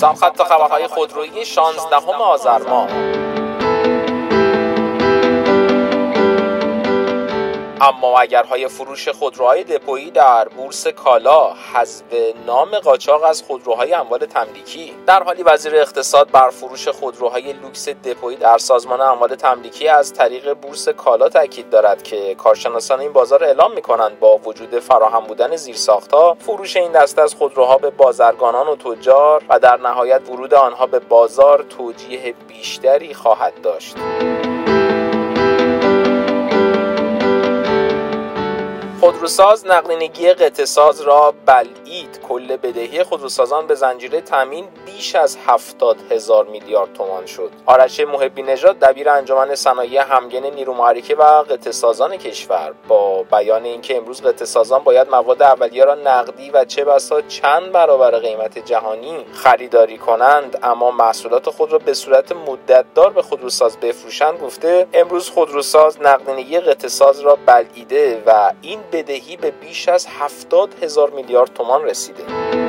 سرخط خبرهای خودرویی 16 آذر ماه. اما اگرهای فروش خودروهای دپویی در بورس کالا حذف نام قاچاق از خودروهای اموال تملیکی. در حالی وزیر اقتصاد بر فروش خودروهای لوکس دپویی در سازمان اموال تملیکی از طریق بورس کالا تاکید دارد که کارشناسان این بازار اعلام می‌کنند با وجود فراهم بودن زیرساخت‌ها، فروش این دسته از خودروها به بازرگانان و تجار و در نهایت ورود آنها به بازار توجیه بیشتری خواهد داشت. خودروساز نقدینگی قطعه‌ساز را بلعید. کل بدهی خودروسازان به زنجیره تامین بیش از 70,000 میلیارد تومان شد. آرش محبی نژاد دبیر انجمن صنایع همگن نیرو محرکه و قطعه‌سازان کشور با بیان اینکه امروز قطعه‌سازان باید مواد اولیه را نقدی و چه بسا چند برابر قیمت جهانی خریداری کنند اما محصولات خود را به صورت مدت‌دار به خودروساز بفروشند، گفته امروز خودروساز نقدینگی قطعه‌ساز را بلعیده و این بدهی به بیش از 70,000 میلیارد تومان رسیده.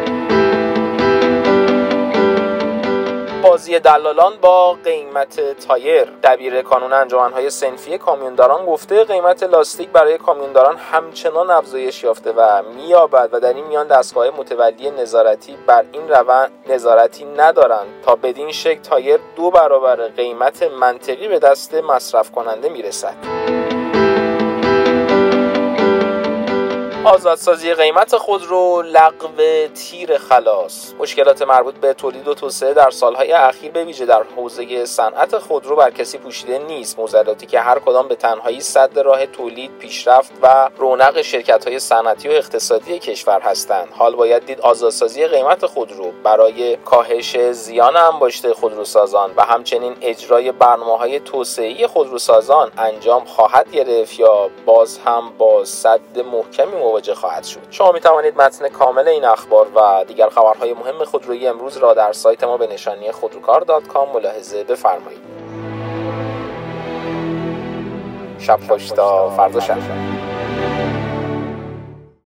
بازی دلالان با قیمت تایر. دبیر کانون انجمن‌های صنفی کامیونداران گفته قیمت لاستیک برای کامیونداران همچنان افزایش یافته و می‌یابد و در این میان دستگاه متولی نظارتی بر این روند نظارتی ندارند تا بدین شکل تایر 2 برابر قیمت منطقی به دست مصرف کننده میرسد. آزادسازی قیمت خودرو، لغو تیر خلاص. مشکلات مربوط به تولید و توسعه در سالهای اخیر به ویژه در حوزه صنعت خودرو بر کسی پوشیده نیست. معضلاتی که هر کدام به تنهایی سد راه تولید، پیشرفت و رونق شرکت‌های صنعتی و اقتصادی کشور هستند. حال باید دید آزادسازی قیمت خودرو برای کاهش زیان انباشته خودروسازان و همچنین اجرای برنامه‌های توسعه‌ای خودروسازان انجام خواهد گرفت یا باز هم با سد محکمی مواجه خواهد شد. شما می توانید متن کامل این اخبار و دیگر خبرهای مهم خودرویی امروز را در سایت ما به نشانی خودروکار.com ملاحظه بفرمایید. شب خوش تا فردا شب.